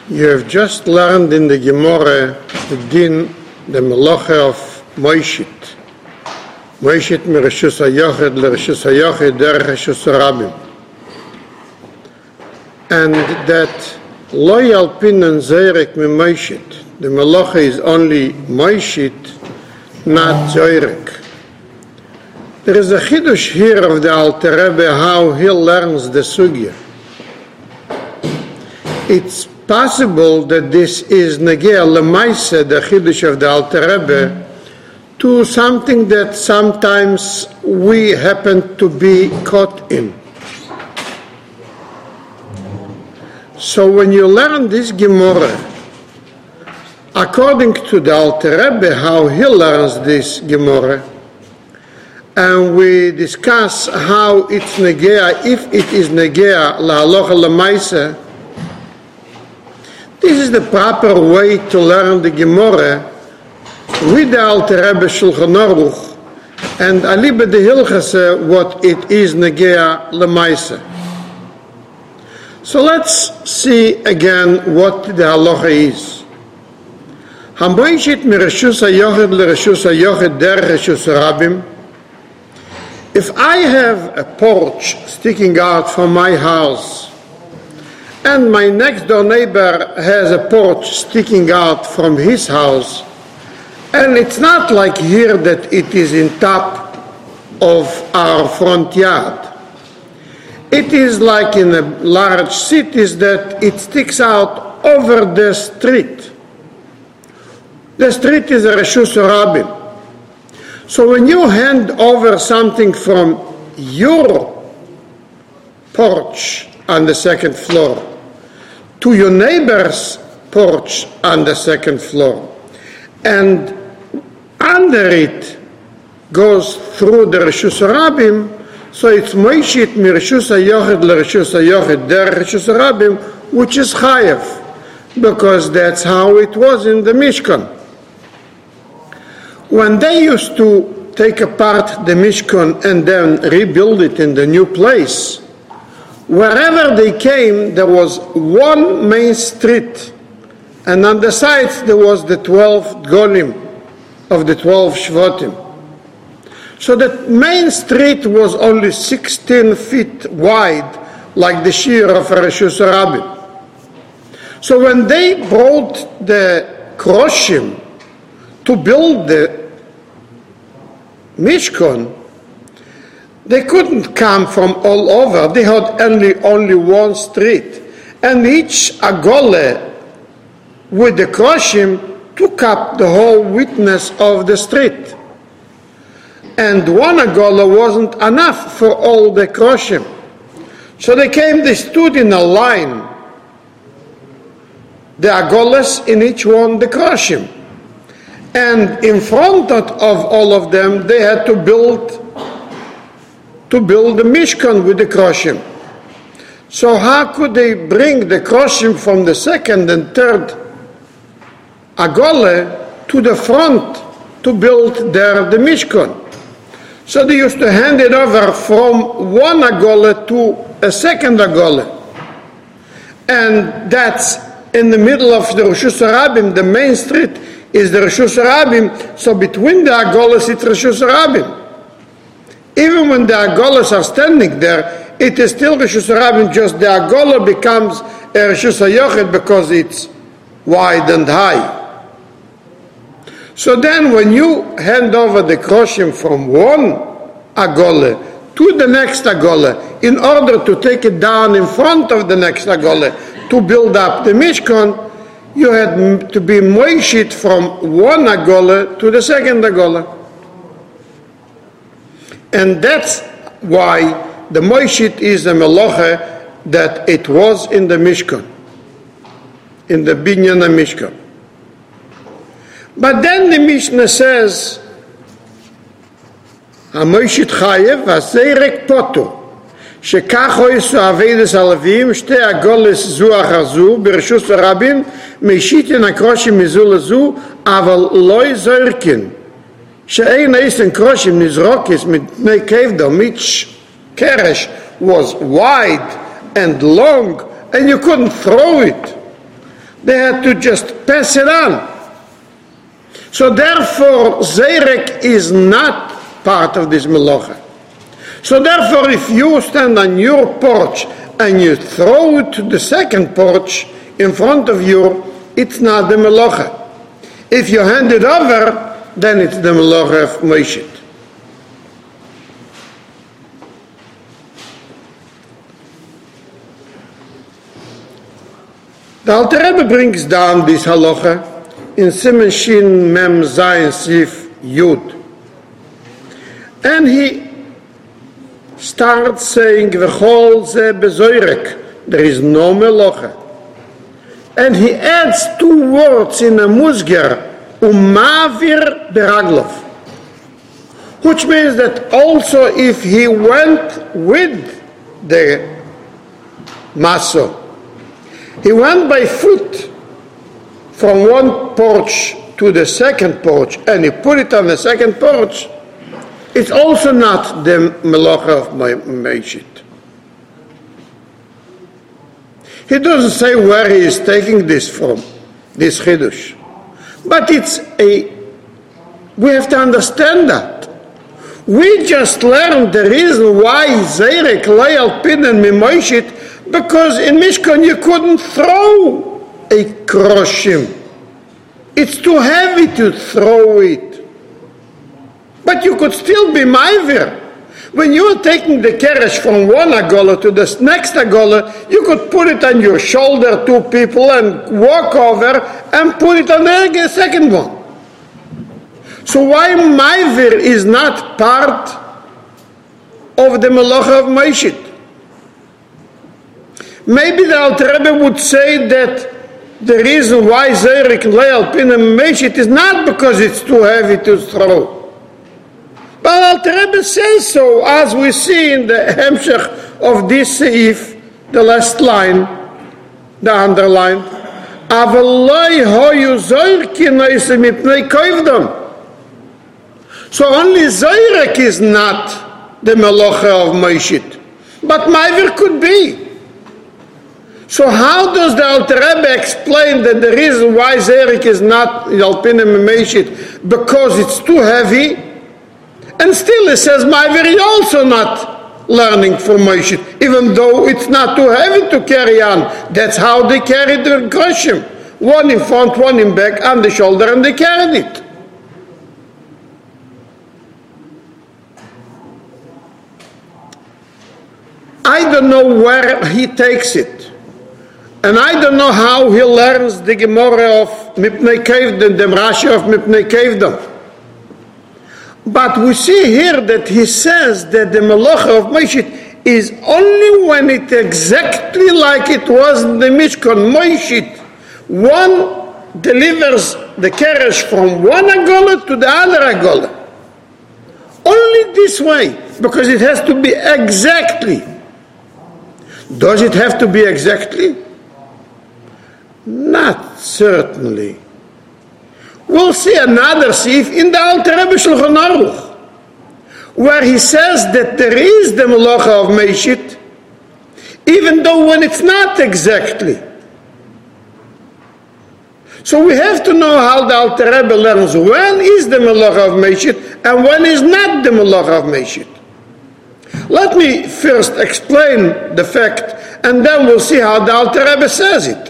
You have just learned in the Gemara the din, the melacha of Moishit. Moishit mireshus hayochid lereshus hayochid derech reshus harabim. And that lo yalpinan zeirek mi Moishit. The melacha is only Moishit, not zeirek. There is a chidush here of the Alter Rebbe how he learns the sugya. It's possible that this is negea lemaisa, the chidush of the Alter Rebbe, to something that sometimes we happen to be caught in. So when you learn this Gemara, according to the Alter Rebbe, how he learns this Gemara, and we discuss how it's negea, if it is negea lahalocha lemaisa, this is the proper way to learn the Gemara with the Alter Rebbe Shulchan Aruch and aliba de Hilchase what it is negea lemaisa. So let's see again what the halacha is. Hamoishit mireshus hayochid lereshus hayochid derech reshus harabim. If I have a porch sticking out from my house, and my next door neighbor has a porch sticking out from his house, and it's not like here that it is in top of our front yard. It is like in a large cities that it sticks out over the street. The street is a reshus harabim. So when you hand over something from your porch on the second floor to your neighbor's porch on the second floor, and under it goes through the reshus harabim, so it's moishit mireshus hayochid lereshus hayochid derech reshus harabim, which is chayev, because that's how it was in the Mishkan. When they used to take apart the Mishkan and then rebuild it in the new place, wherever they came, there was one main street, and on the sides there was the 12 golim of the 12 shvatim. So the main street was only 16 feet wide, like the shir of Reshus Harabim. So when they brought the kroshim to build the Mishkan, they couldn't come from all over. They had only one street. And each agole with the kroshim took up the whole width of the street. And one agole wasn't enough for all the kroshim. So they stood in a line, the agoles in each one the kroshim. And in front of all of them, they had to build the Mishkan with the kroshim. So how could they bring the kroshim from the second and third agole to the front to build there the Mishkan? So they used to hand it over from one agole to a second agole. And that's in the middle of the Reshus Harabim, the main street is the Reshus Harabim, so between the agolas it's Reshus Harabim. Even when the agolas are standing there, it is still Reshus Harabim, just the agola becomes a Reshus hayochid because it's wide and high. So then when you hand over the kroshim from one agole to the next agole, in order to take it down in front of the next agole to build up the Mishkan, you had to be moishit from one agole to the second agole. And that's why the moishit is a melacha that it was in the Mishkan, in the Binyan Mishkan. But then the Mishnah says, "Hamoishit chayev v'aseirek poto, shekach hoisu avedes alavim shte agoles zu achar zu bereshus harabim meishitin akroshim mizu lezu aval loy zoirkin she'ein eisen kroshim nizrokis mitnei kevdom each keresh was wide and long and you couldn't throw it. They had to just pass it on. So therefore, Zerek is not part of this melacha. So therefore, if you stand on your porch and you throw it to the second porch in front of you, it's not the melacha. If you hand it over, then it's the melacha of Moshe. The Alter Rebbe brings down this halacha in Siman Shin Mem Zayin Sif Yud. And he starts saying, V'chol ze bezoyrek, there is no melacha. And he adds two words in a musgar, umavir beraglov, which means that also if he went with the maso, he went by foot from one porch to the second porch, and he put it on the second porch, it's also not the melacha of Moshe. He doesn't say where he is taking this from, this chidush. But we have to understand that. We just learned the reason why Zerek Leal Pin and Mimoshit, because in Mishkan you couldn't throw a kroshim. It's too heavy to throw it. But you could still be ma'avir. When you are taking the keresh from one agola to the next agola, you could put it on your shoulder, two people, and walk over and put it on the second one. So why ma'avir is not part of the melacha of Moshe? Maybe the Alter Rebbe would say that the reason why Zerek Leal Pin and Moshe is not because it's too heavy to throw. But Alter Rebbe says so, as we see in the hemshech of this seif, the last line, the underline. So only Zerek is not the melacha of Moshe, but Ma'avir could be. So how does the Alter Rebbe explain that the reason why Zerek is not Alpinim and Moshe because it's too heavy? And still it says Ma'avir is also not learning from Moshe, even though it's not too heavy to carry on. That's how they carried the Groshim. One in front, one in back, on the shoulder, and they carried it. I don't know where he takes it. And I don't know how he learns the Gemara of Mipnei Kevdom, the Rashi of Mipnei Kevdom. But we see here that he says that the melacha of Moshe is only when it's exactly like it was in the Mishkan. Moshe, one delivers the keresh from one agola to the other agola. Only this way, because it has to be exactly. Does it have to be exactly? Not certainly. We'll see another seif in the Alter Rebbe Shulchan Aruch, where he says that there is the melacha of Moshe, even though when it's not exactly. So we have to know how the Alter Rebbe learns when is the melacha of Moshe and when is not the melacha of Moshe. Let me first explain the fact, and then we'll see how the Alter Rebbe says it.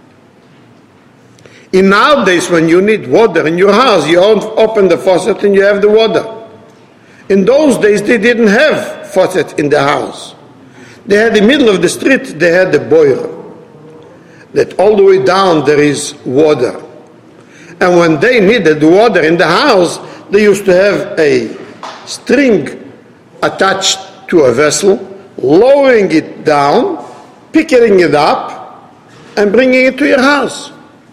In nowadays, when you need water in your house, you open the faucet and you have the water. In those days, they didn't have faucet in the house. They had in the middle of the street, they had the boiler. That all the way down there is water. And when they needed water in the house, they used to have a string attached to a vessel, lowering it down, picking it up, and bringing it to your house.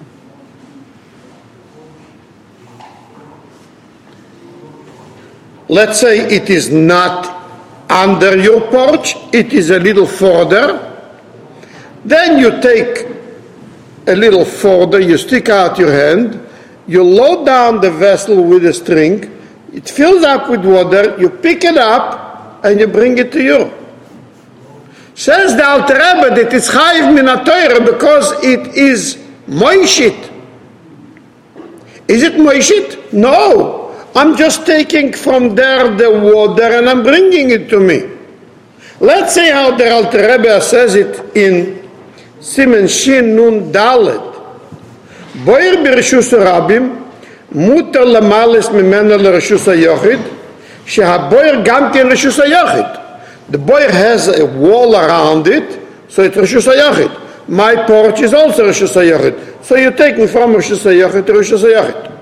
Let's say it is not under your porch, it is a little further. Then you take a little further, you stick out your hand, you load down the vessel with a string, it fills up with water, you pick it up, and you bring it to you. Says the Alter Rebbe that it's chayiv min haTorah because it is Moishit. Is it moishit? No. I'm just taking from there the water and I'm bringing it to me. Let's say how the Alter Rebbe says it in Simen Shin Nun Dalet. Boyer ברשוס הרבים, מותר למלס ממנו לרשוס היחיד, שהבויר גם כן רשוס היחיד. The boyer has a wall around it, so it's רשוס היחיד. My porch is also רשוס היחיד. So you're taking from רשוס היחיד to רשוס היחיד.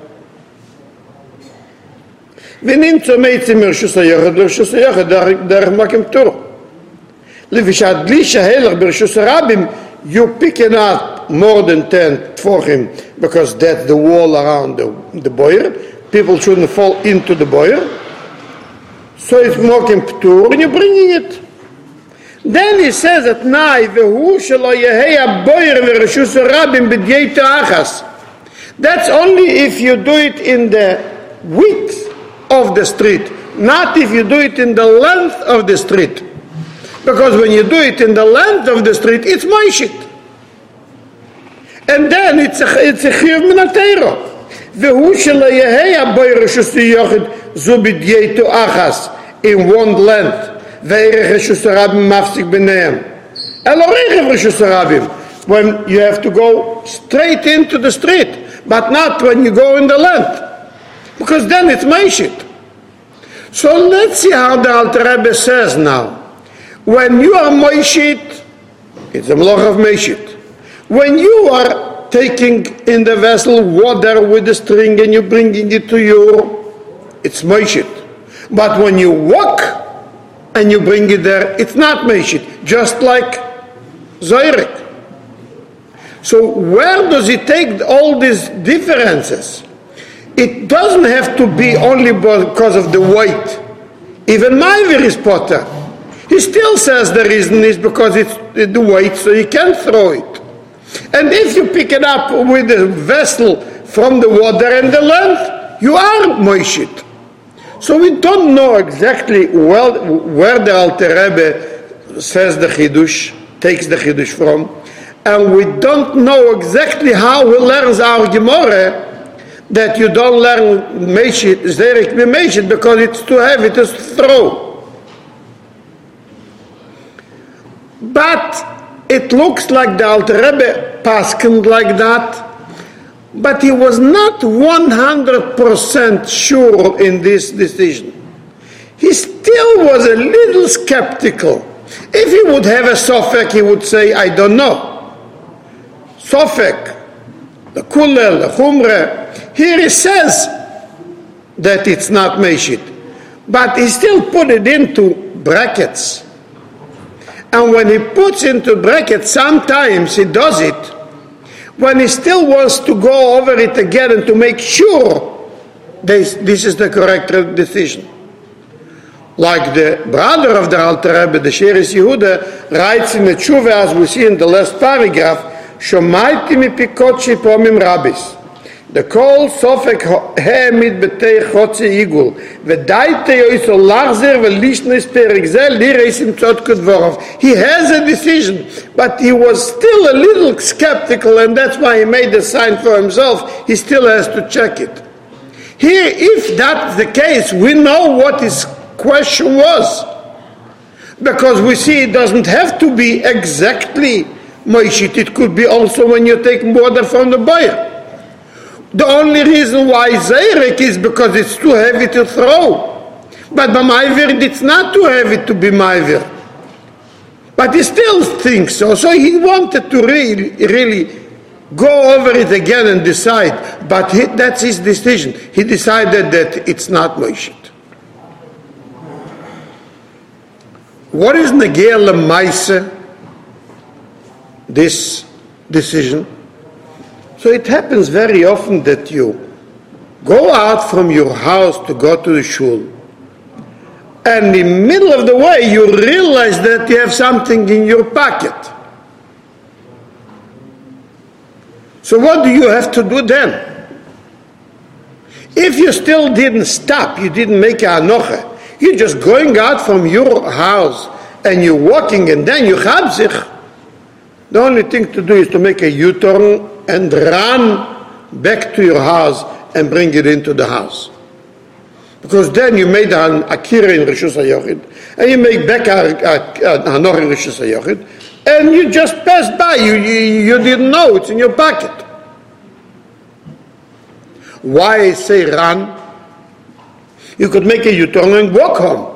ונמצא מייצים מרשוס היחיד לרשוס היחיד דרך מקים פטור. לפי שהדליש ההלך ברשוס הרבים, you picking up more than 10 for him because that's the wall around the boyer. People shouldn't fall into the boyer. So it's mokim ptur and you're bringing it. Then he says at night, Vehu shelo yeheya boyer v'reshus rabim b'dyeita achas. That's only if you do it in the width of the street, not if you do it in the length of the street. Because when you do it in the length of the street, it's moishit. And then it's a chiyuv min ha-teiro. Vehu shelo yeheya boyer reshus yochid zu b'dyeita achas in one length. Ve'erech reshus harabim mafsik b'neim. Elo rechev reshus harabim. When you have to go straight into the street, but not when you go in the length. Because then it's moishit. So let's see how the Alter Rebbe says now. When you are moishit, it's a melach of moishit. When you are taking in the vessel water with the string and you're bringing it to you, it's moishit. But when you walk and you bring it there, it's not moishit. Just like zoyrek. So where does it take all these differences? It doesn't have to be only because of the weight. Even Maiver is potter. He still says the reason is because it's the weight, so you can't throw it. And if you pick it up with a vessel from the water and the length, you are moishit. So we don't know exactly where the Alter Rebbe says the Chidush, takes the Chidush from, and we don't know exactly how he learns our Gemara that you don't learn Meishit, Zerek Meishit, because it's too heavy to throw. But it looks like the Alter Rebbe paskened like that, but he was not 100% sure in this decision. He still was a little skeptical. If he would have a sofek, he would say, I don't know. Sofek, the kulel, the chumre. Here he says that it's not meishit, but he still put it into brackets. And when he puts into brackets, sometimes he does it when he still wants to go over it again and to make sure this is the correct decision. Like the brother of the Alter Rebbe, the Sheres Yehuda, writes in the Tshuva, as we see in the last paragraph, Shomaiti mipikotshi pomim rabbis. The kol sofek he'emid b'tei chotzi igul v'daite yoiso lachzer v'lishnes perik zel lireisim tzotku dvorov. He has a decision, but he was still a little skeptical, and that's why he made the sign for himself. He still has to check it. Here, if that's the case, we know what his question was, because we see it doesn't have to be exactly moishit. It could be also when you take water from the boyer. The only reason why Zayrek is because it's too heavy to throw. But by Maiver, it's not too heavy to be Maiver. But he still thinks so. So he wanted to really go over it again and decide. But that's his decision. He decided that it's not Moishit. What is Negea L'Maise? This decision. So it happens very often that you go out from your house to go to the shul, and in the middle of the way you realize that you have something in your pocket. So what do you have to do then? If you still didn't stop, you didn't make a anocha, you're just going out from your house and you're walking and then you chabzich, the only thing to do is to make a U-turn and run back to your house and bring it into the house. Because then you made an akira in Rishus HaYochid, and you make back Hanoch in Rishus HaYochid, and you just passed by, you didn't know, it's in your pocket. Why I say run? You could make a U-turn and walk home.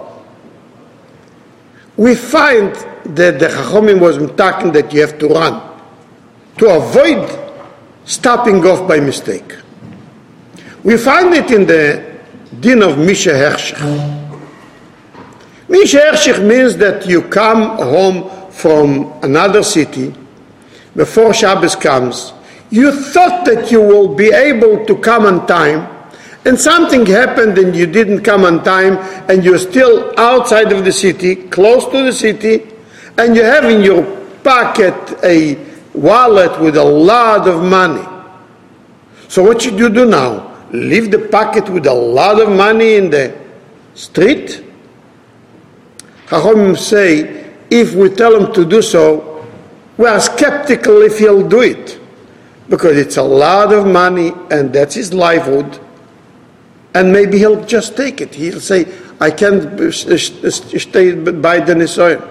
We find that the Chachomim was talking that you have to run to avoid stopping off by mistake. We find it in the din of Misha Hershich. Misha Hershich means that you come home from another city before Shabbos comes. You thought that you will be able to come on time, and something happened and you didn't come on time, and you're still outside of the city, close to the city, and you have in your pocket a wallet with a lot of money. So what should you do now? Leave the pocket with a lot of money in the street? Chachomim say, if we tell him to do so, we are skeptical if he'll do it, because it's a lot of money and that's his livelihood, and maybe he'll just take it. He'll say, I can't stay by the Nisoyan.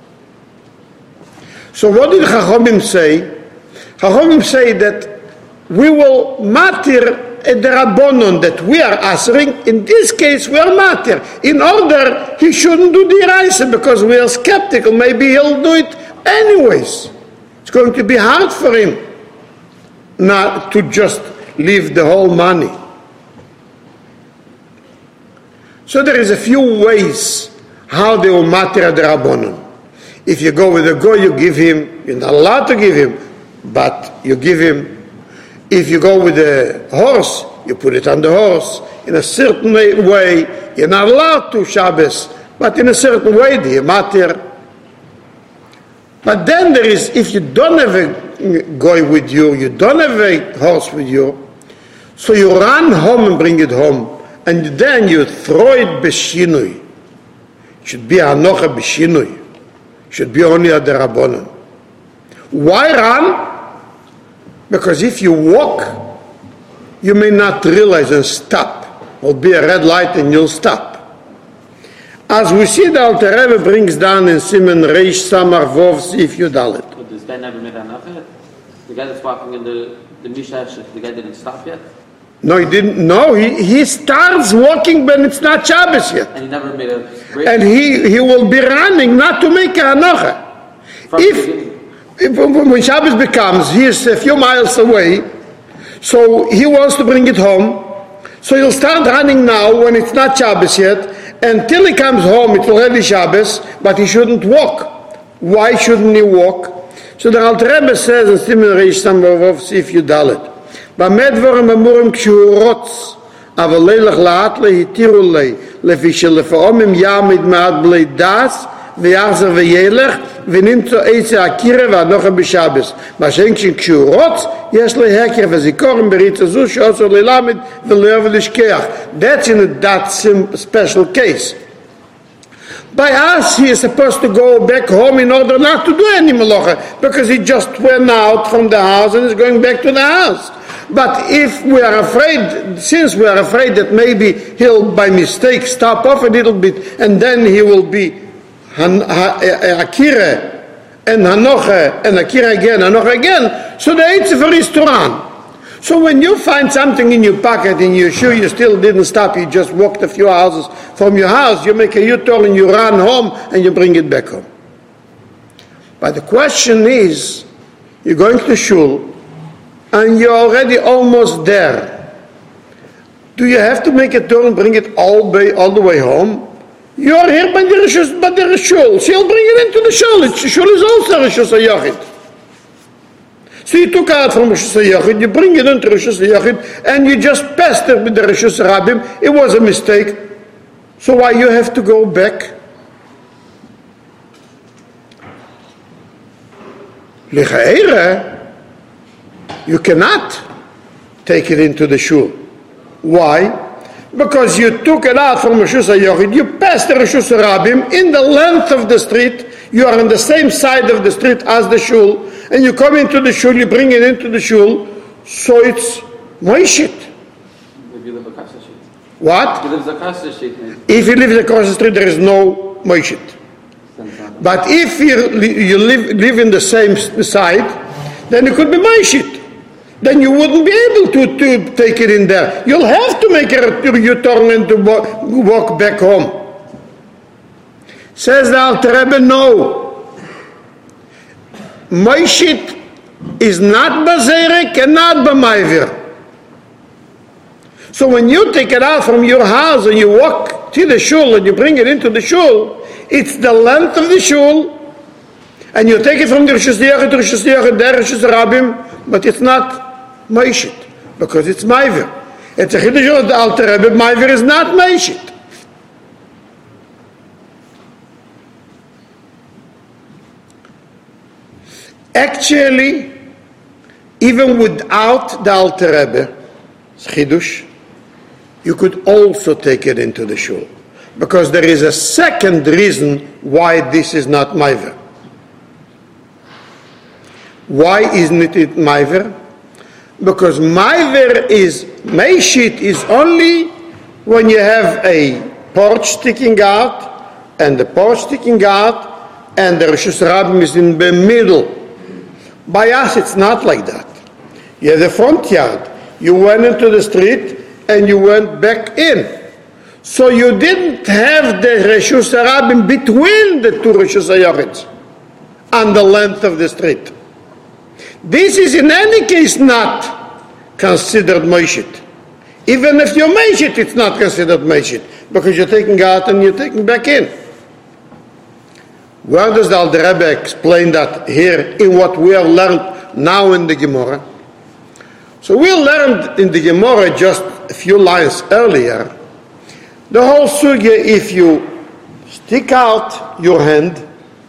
So what did Chachomim say? Chachomim say that we will matir the Rabbonon, that we are answering. In this case, we are matir. In order, he shouldn't do the Iraisa because we are skeptical. Maybe he'll do it anyways. It's going to be hard for him not to just leave the whole money. So there is a few ways how they will matir the Rabbonon. If you go with a goy, you give him, you're not allowed to give him, but you give him. If you go with a horse, you put it on the horse. In a certain way, you're not allowed to Shabbos, but in a certain way, the matir. But then there is, if you don't have a goy with you, you don't have a horse with you, so you run home and bring it home, and then you throw it b'shinui. It should be hanocha b'shinui. It should be only at the Rabbonon. Why run? Because if you walk, you may not realize and stop. There'll be a red light and you'll stop. As we see, the Alter Rebbe brings down in Siman Reish Samar Vov Sif Yudalet. But does that never make enough? The guy that's walking in the Misha, the guy didn't stop yet? No, he didn't. No, he starts walking when it's not Shabbos yet. And he never made a break? And he will be running not to make a hanocha. If when Shabbos becomes, he is a few miles away, so he wants to bring it home, so he'll start running now when it's not Shabbos yet, until he comes home it's already Shabbos, but he shouldn't walk. Why shouldn't he walk? So the Alter Rebbe says in Siman Reish Samar Sif Yudalet, במה דבורים אמורים כשהוא רוץ, אבל לילך לאט להתירו לי, לפי שלפעמים יעמיד מעט בלי דס, ויחזר וילך, ונמצא עצה הקירה והנוחה בשבס. מה שאין כשהוא רוץ, יש לי הכר וזיכורם בריצה זו שעושה ללמד ולא יבוא לשכח. That's in that special case. By us, he is supposed to go back home in order not to do any malacha, because he just went out from the house and is going back to the house. But if we are afraid, since we are afraid that maybe he'll by mistake stop off a little bit and then he will be Akira and Hanocha and Akira again, Hanocha again, so the Eitzefer is to run. So when you find something in your pocket and you're sure you still didn't stop, you just walked a few houses from your house, you make a U-turn and you run home and you bring it back home. But the question is, you're going to shul and you're already almost there. Do you have to make a turn and bring it all the way home? You're here by the shul, so you'll bring it into the shul. The shul is also Rishus HaYochid. So you took out from Rishus HaYochid, you bring it into Rishus HaYochid, and you just passed it with the Rishus HaRabim. It was a mistake. So why you have to go back? L'chaira, you cannot take it into the shul. Why? Because you took it out from Rishus HaYochid, you passed the Rishus HaRabim in the length of the street, you are on the same side of the street as the shul, and you come into the shul, you bring it into the shul, so it's moishit. If you live across the street. What? If you live across the street, maybe. If he lives across the street, there is no moishit. But if you live in the same side, then it could be moishit. Then you wouldn't be able to take it in there. You'll have to make a U-turn and to walk back home. Says the Alter Rebbe, no. Moishit is not bazerek and not b'mayvir. So when you take it out from your house and you walk to the shul and you bring it into the shul, it's the length of the shul, and you take it from the Rishus Yachid to Rishus Yachid, there Rishus Rabbim, but it's not Moishit, because it's Maiver. It's a Chiddush of the Alter Rebbe, Maiver is not Moishit. Actually, even without the Alter Rebbe, Chiddush, you could also take it into the shul. Because there is a second reason why this is not Maiver. Why isn't it Maiver? Because Maiver is, Meishit is only when you have a porch sticking out, and the porch sticking out, and the Rishus Rabbim is in the middle. By us it's not like that. You have the front yard, you went into the street, and you went back in. So you didn't have the Rishus Rabbim between the two Rishus Yochids on the length of the street. This is in any case not considered Moishit. Even if you're Moishit, it's not considered Moishit, because you're taking out and you're taking back in. Where does the Alter Rebbe explain that here in what we have learned now in the Gemara? So we learned in the Gemara just a few lines earlier, the whole sugya, if you stick out your hand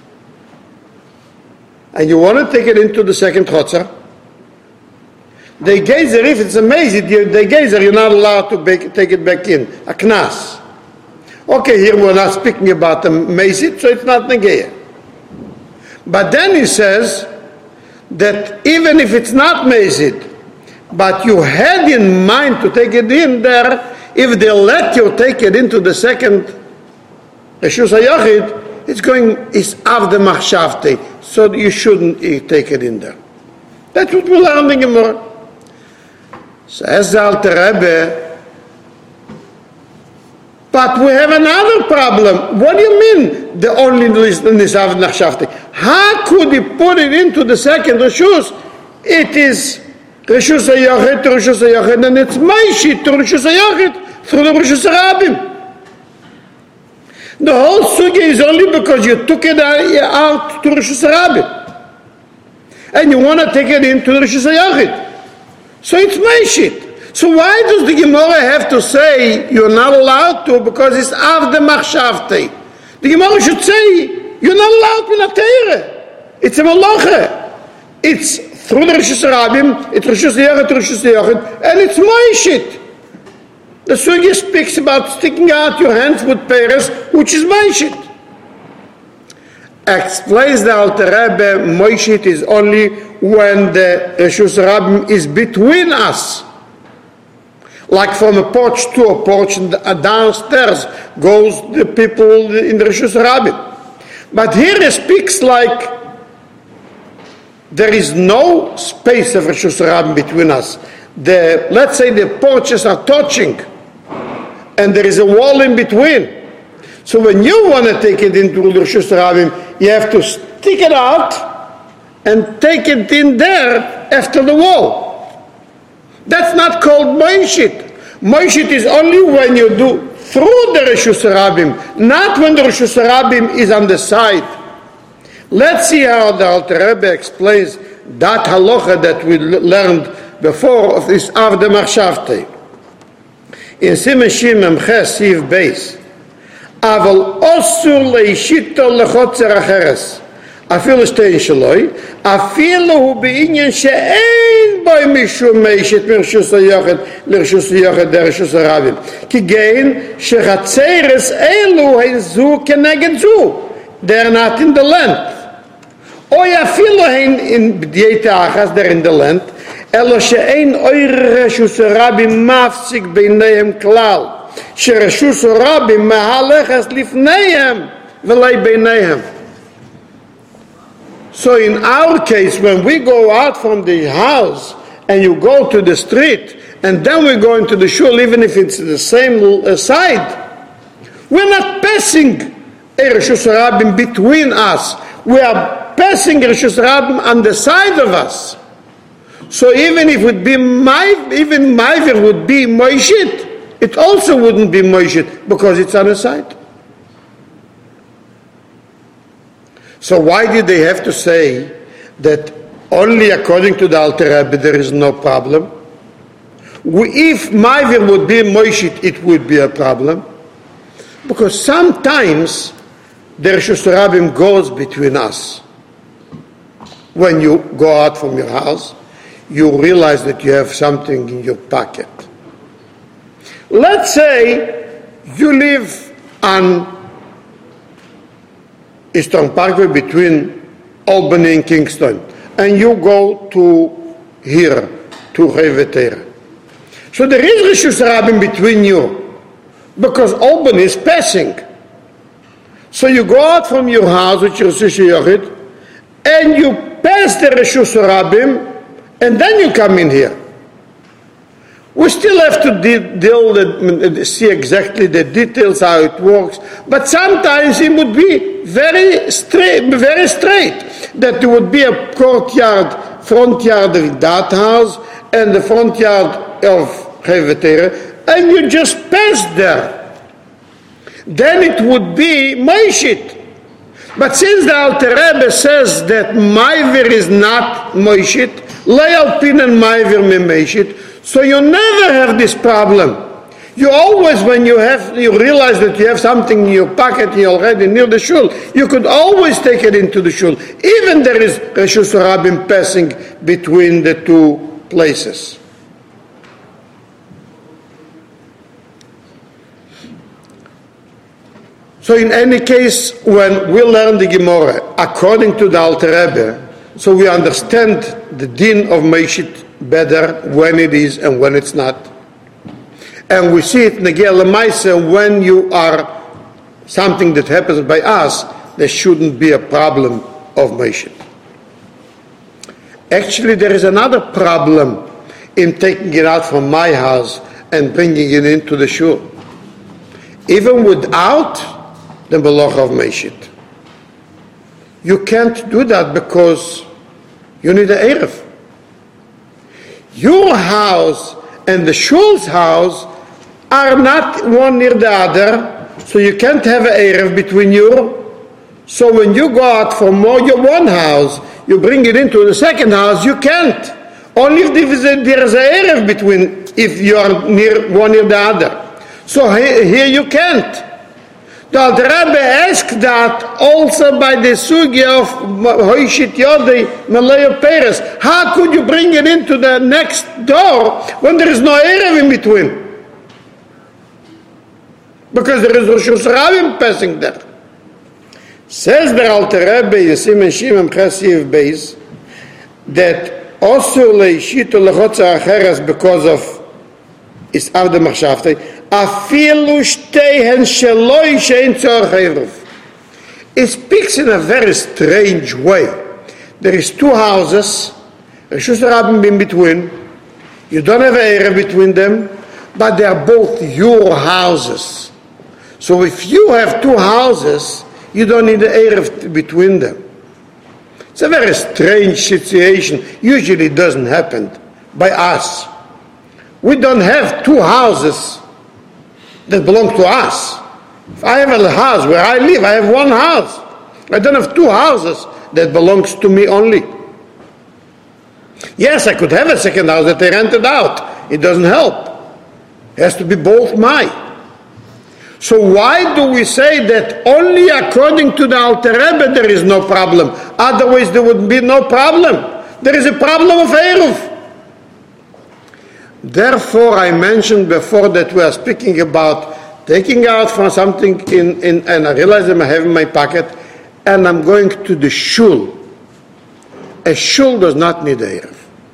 and you want to take it into the second chotzer, the gezer, if it's a mezid, the gezer, you're not allowed to take it back in, a knas. Okay, here we're not speaking about the mezid, so it's not negeya. But then he says that even if it's not mezid, but you had in mind to take it in there, if they let you take it into the second Rishus HaYachid, it's av the machshavte, so you shouldn't take it in there. That's what we learned in Gemara. Says the Alter Rebbe, but we have another problem. What do you mean the only listen is av the machshavte? How could he put it into the second Rishus? It is Rishus HaYachid to Rishus HaYachid, and it's Moishit to Rishus HaYachid through the Rishus Rabbim. The whole sugya is only because you took it out to Rishus Rabbim, and you want to take it into the Rishus HaYachid. So it's Moishit. So why does the Gemara have to say you're not allowed to, because it's av the machshavte? The Gemara should say you're not allowed to natere. It's a malacha. It's through the Rishus Rabbim, it's Rishus Yachid to Rishus Yachid, and it's Moishit. The sugya speaks about sticking out your hands with peres, which is Moishit. Explains the Alter Rebbe, Moishit is only when the Rishus Rabbim is between us. Like from a porch to a porch, and downstairs goes the people in the Rishus Rabbim. But here he speaks like there is no space of Rishus Rabbim between us. Let's say the porches are touching, and there is a wall in between. So when you want to take it into the Rishus Rabbim, you have to stick it out and take it in there after the wall. That's not called Moishit. Moishit is only when you do through the Rishus Rabbim, not when the Rishus Rabbim is on the side. Let's see how the Alter Rebbe explains that halacha that we learned before of this av the machshavte. In Siman Shin Memches Siv Beis, aval osur leishito lechotzer acheres, afilu shtein shaloi, afilu hu beinyan she'ein boi mishum meishit mirshus HaYachid lirshus HaYachid dershus HaRabim, ki gein shechatzeres elu hein zu keneged zu, they're not in the length. Oya filohen in B'dietachas, there in the land, Elo she'ein oire reshus rabim mafsik beinehem klal, she'reshus rabim mahaleches lifneihem v'lei beinehem. So in our case, when we go out from the house and you go to the street, and then we go into the shul, even if it's the same side, we're not passing Reshus Rabim between us. We are passing Reshus Rabim on the side of us. So even if it would be even Ma'avir would be Moishit, it also wouldn't be Moishit because it's on the side. So why did they have to say that only according to the Alter Rebbe there is no problem? If Ma'avir would be Moishit, it would be a problem. Because sometimes the Reshus Rabim goes between us. When you go out from your house, you realize that you have something in your pocket. Let's say you live on Eastern Parkway between Albany and Kingston, and you go to here, to Revetera. So there is Reshus Rabim between you, because Albany is passing. So you go out from your house with your Sisha Yochid, and you pass the Reshus Rabim, and then you come in here. We still have to see exactly the details, how it works, but sometimes it would be very straight, that there would be a courtyard, front yard of that house, and the front yard of Revetera, and you just pass there. Then it would be Moishit. But since the Alter Rebbe says that Ma'avir is not Moishit, Le'alpin and Ma'avir me Moishit, so you never have this problem. You always, when you realize that you have something in your pocket, you're already near the shul, you could always take it into the shul. Even there is Reshus Rabim passing between the two places. So in any case, when we learn the Gemara according to the Alter Rebbe, so we understand the din of Meishit better when it is and when it's not. And we see it Negea Lemaisa when you are something that happens by us, there shouldn't be a problem of Meishit. Actually, there is another problem in taking it out from my house and bringing it into the shul. Even without the Melacha of Meishit. You can't do that because you need an Erev. Your house and the shul's house are not one near the other, so you can't have an Erev between you. So when you go out from your one house, you bring it into the second house, you can't. Only if there is an Erev between, if you are near one near the other. So here you can't. The Alter Rebbe asked that also by the sugya of Hoishit Yodei Malaya Peres. How could you bring it into the next door when there is no Erev in between? Because there is Reshus Rabim passing there. Says the Alter Rebbe Yesim and Shimon Chesiv Beis that also leishito lechotza acheres because of is avde machshavte. Afilu shtehen sheloi shein tzorach eruv. It speaks in a very strange way. There is two houses, Reshus Rabim in between. You don't have an Erev between them, but they are both your houses. So if you have two houses, you don't need an Erev between them. It's a very strange situation. Usually it doesn't happen by us. We don't have two houses that belong to us. If I have a house where I live, I have one house. I don't have two houses that belongs to me only. Yes, I could have a second house that I rented out. It doesn't help. It has to be both mine. So why do we say that only according to the Alter Rebbe there is no problem? Otherwise there would be no problem. There is a problem of Eruv. Therefore, I mentioned before that we are speaking about taking out from something and I realize that I have in my pocket, and I'm going to the shul a shul does not need Erev.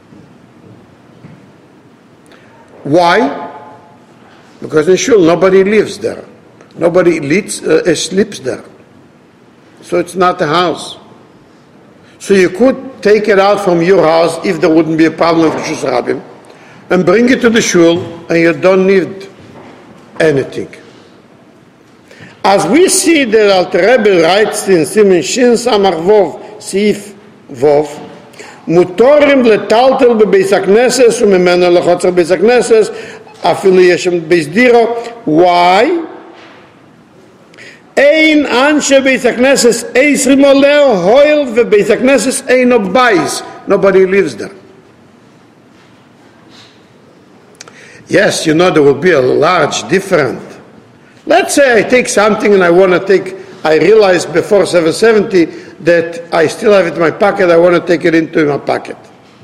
Why? Because in shul nobody lives there. Nobody sleeps there. So it's not a house. So you could take it out from your house if there wouldn't be a problem with Rishus Rabim and bring it to the shul and you don't need anything. As we see that Alter Rebbe writes in Siman Shin Samach Vov, Sif Vov, Mutorim letaltel bebeis hakneses umemeno lechotzer beis hakneses afilu yeshem beis diro. Why? Ein anshe beis hakneses eisrim oleo hoil vebeis hakneses ein obais. Nobody lives there. Yes, you know there will be a large difference. Let's say I take something and I realize before 770 that I still have it in my pocket, I want to take it into my pocket.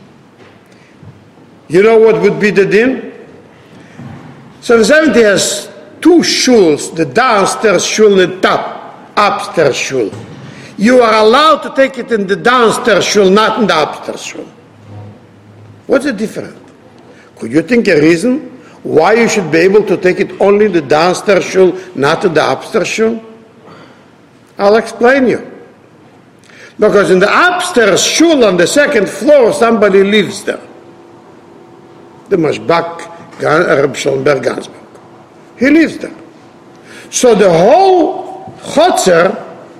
You know what would be the din? 770 has two shuls, the downstairs shul and the upstairs shul. You are allowed to take it in the downstairs shul, not in the upstairs shul. What's the difference? Could you think a reason why you should be able to take it only in the downstairs shul, not in the upstairs shul? I'll explain you. Because in the upstairs shul on the second floor, somebody lives there. The Mashbach Reb Schellenberg Gansberg. He lives there. So the whole chotzer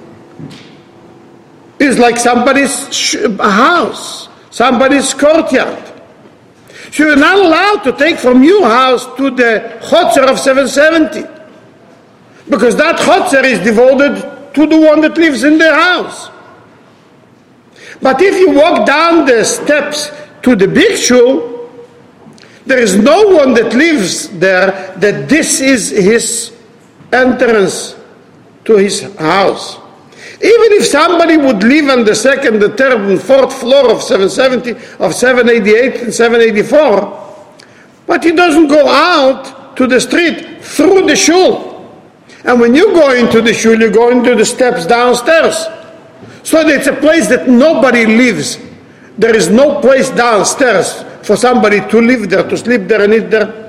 is like somebody's house, somebody's courtyard. So you're not allowed to take from your house to the chotzer of 770. Because that chotzer is devoted to the one that lives in the house. But if you walk down the steps to the big shul, there is no one that lives there that this is his entrance to his house. Even if somebody would live on the second, the third, and fourth floor of 770, of 788 and 784, but he doesn't go out to the street through the shul. And when you go into the shul, you go into the steps downstairs. So it's a place that nobody lives. There is no place downstairs for somebody to live there, to sleep there and eat there.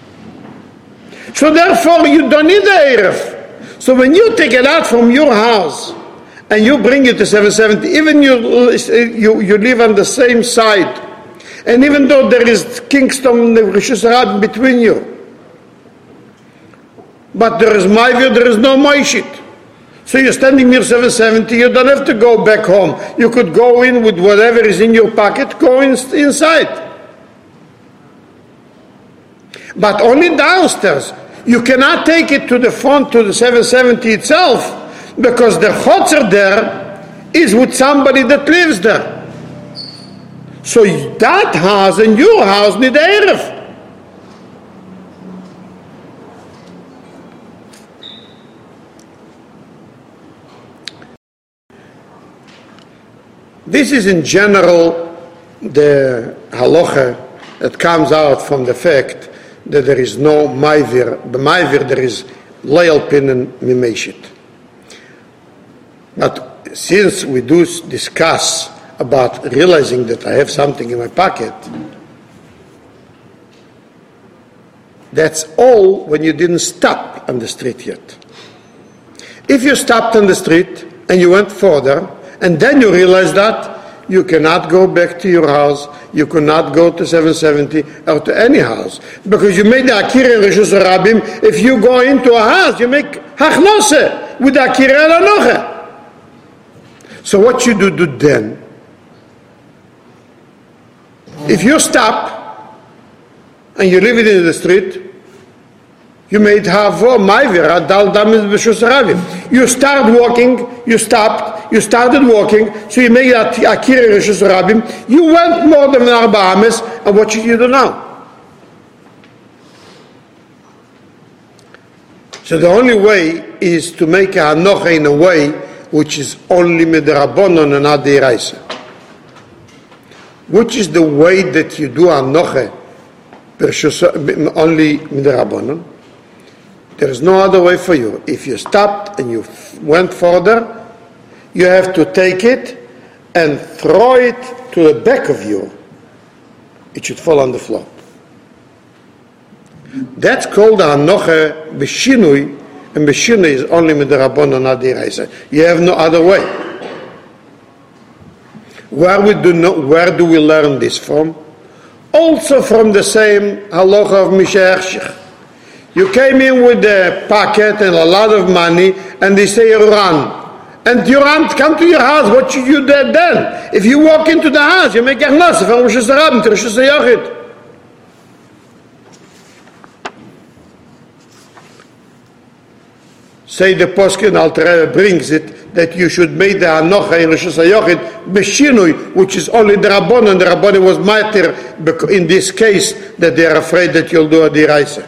So therefore you don't need the Erev. So when you take it out from your house and you bring it to 770, even you live on the same side, and even though there is Kingston and Rishus Rabim between you, but there is Maivir, there is no Moishit. So you're standing near 770, you don't have to go back home. You could go in with whatever is in your pocket, go inside. But only downstairs. You cannot take it to the front, to the 770 itself, because the chotzer there is with somebody that lives there. So that house and your house need Erev. This is in general the halacha that comes out from the fact that there is no maivir. The maivir there is leilpin and mimeshit. But since we do discuss about realizing that I have something in my pocket, that's all when you didn't stop on the street yet. If you stopped on the street and you went further, and then you realize that, you cannot go back to your house, you cannot go to 770 or to any house. Because you made the Akira in Rishus Rabim, if you go into a house, you make Hachnose with the Akira and Anoche. So what you do then? If you stop and you leave it in the street, you made Havo Maivir, Adal Damis B'Shus Rabim. You start walking, you stopped, you started walking, so you made Akira Rishus Rabim, you went more than Arba Ames, and what should you do now? So the only way is to make a Hanocha in a way which is only Midrabanon and not the Iraisa. Which is the way that you do Hanocha only Midrabanon? There is no other way for you. If you stopped and you went further, you have to take it and throw it to the back of you, it should fall on the floor. That's called a hanocha b'shinui, and b'shinui is only with the Rabbanan, not the Iraisa. You have no other way. Where do we learn this from? Also from the same halacha of Misha. You came in with a packet and a lot of money, and they say run. And you run, come to your house, what should you do then? If you walk into the house, you make achnasa from Rosh Hashanah to Rosh Hashanah. Say the Poskin Alter Rebbe brings it that you should make the hanocha in Rosh Hashanah b'shinui, which is only the Rabbanan. The Rabbanan was matir in this case that they are afraid that you'll do a diraisa.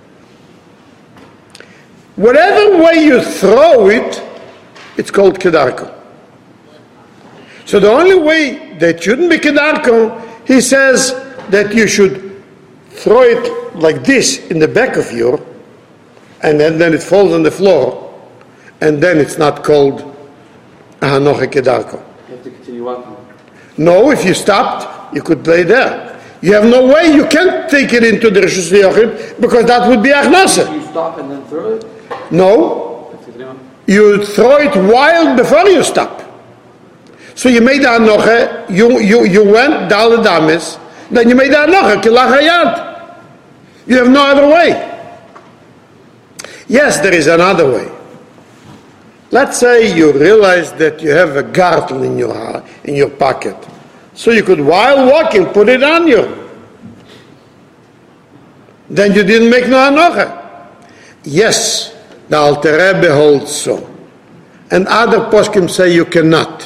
Whatever way you throw it, it's called kedarko. So the only way that shouldn't be kedarko, he says that you should throw it like this in the back of you, and then it falls on the floor, and then it's not called a hanocha kedarko. You have to continue walking. No, if you stopped, you could lay there. You have no way, you can't take it into the Rosh Hashanah because that would be achnasa. You stop and then throw it? No, you throw it while before you stop. So you made the hanocha, you went dal damis, then you made the hanocha kilachayat. You have no other way. Yes, there is another way. Let's say you realize that you have a gartel in your pocket, so you could, while walking, put it on you. Then you didn't make no hanocha. Yes. The Alter Rebbe holds so. And other poskim say you cannot.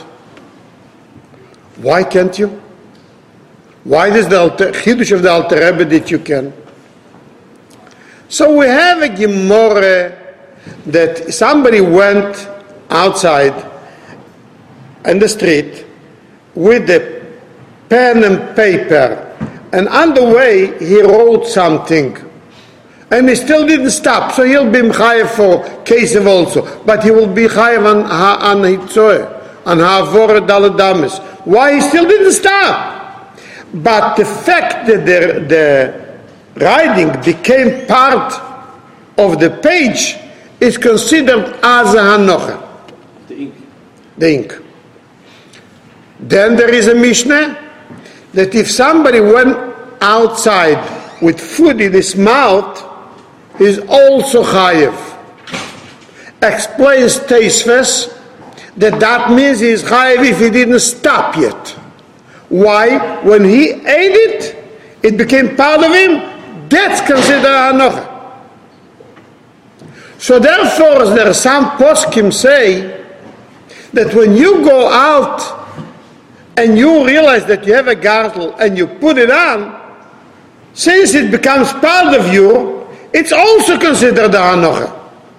Why can't you? Why does the Chidush of the Alter Rebbe that you can? So we have a Gemara that somebody went outside in the street with a pen and paper, and on the way he wrote something. And he still didn't stop, so he'll be chayav for Kesev also, but he will be chayav on Hitzoeh, on Ha'avor Daladamis. Why he still didn't stop? But the fact that the writing became part of the page is considered as a hanocha. The ink. Then there is a Mishnah that if somebody went outside with food in his mouth, is also chayev. Explains Teisves that means he is chayev if he didn't stop yet. Why? When he ate it, it became part of him. That's considered hanocha. So therefore, there are some poskim say that when you go out and you realize that you have a gartel and you put it on, since it becomes part of you, it's also considered a hanocha.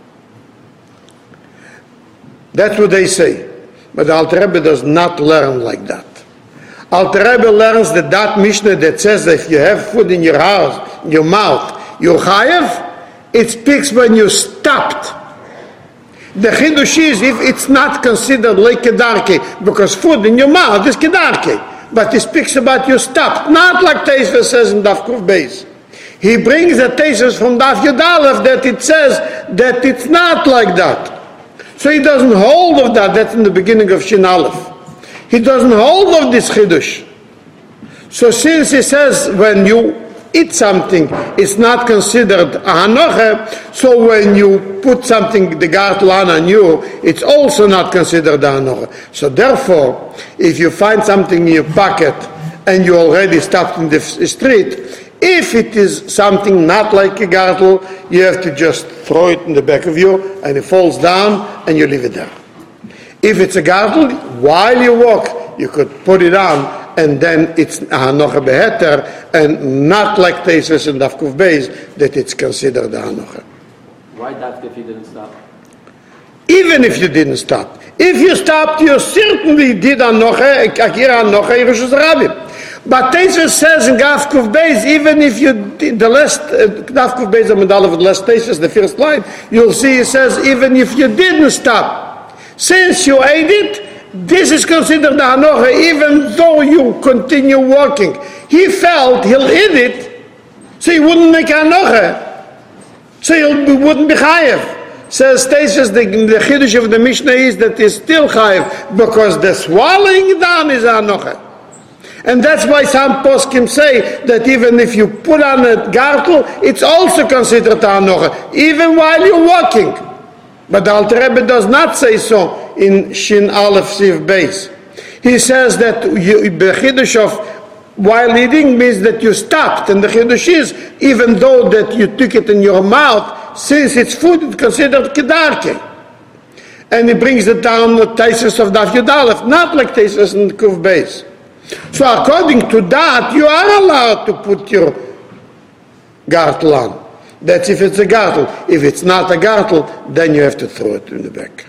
That's what they say. But the Alter Rebbe does not learn like that. Alter Rebbe learns that Mishnah that says that if you have food in your house, in your mouth, you're chayev, it speaks when you stopped. The chidush is if it's not considered like kedarke, because food in your mouth is kedarke. But it speaks about you stopped, not like Teisva says in Daf Kuf Beis. He brings a thesis from Daf Yud Aleph that it says that it's not like that. So he doesn't hold of that. That's in the beginning of Shin Aleph. He doesn't hold of this chidush. So since he says when you eat something, it's not considered a hanocha, so when you put something, the gartel on you, it's also not considered a hanocha. So therefore, if you find something in your pocket and you already stopped in the street, if it is something not like a gartel, you have to just throw it in the back of you, and it falls down, and you leave it there. If it's a gartel, while you walk, you could put it on, and then it's a hanocha beheter, and not like Teisves and Daf Kuf Beis, that it's considered a hanocha. Why that if you didn't stop? Even if you didn't stop. If you stopped, you certainly did hanocha, akira hanocha, Yerushas Rabim. But Teisves says in Daf Kuf Beis, even if you did the last Daf Kuf Beis Amud the last Teisves, the first line, you'll see it says even if you didn't stop, since you ate it this is considered the hanocha even though you continue walking. He felt he'll eat it, so he wouldn't make hanocha, so he wouldn't be chayev. Says Taisus, the chiddush of the Mishnah is that is still chayev because the swallowing down is hanocha. And that's why some poskim say that even if you put on a gartel, it's also considered hanocha, even while you're walking. But the Alter Rebbe does not say so in Shin Aleph Siv Beis. He says that the chiddush of while eating means that you stopped, and the chiddush is even though that you took it in your mouth, since it's food, it's considered kedarke. And he brings it down the Taisus of Daf Yud Aleph, not like Taisus in Kuf Beis. So according to that, you are allowed to put your gartel on. That's if it's a gartel. If it's not a gartel, then you have to throw it in the back.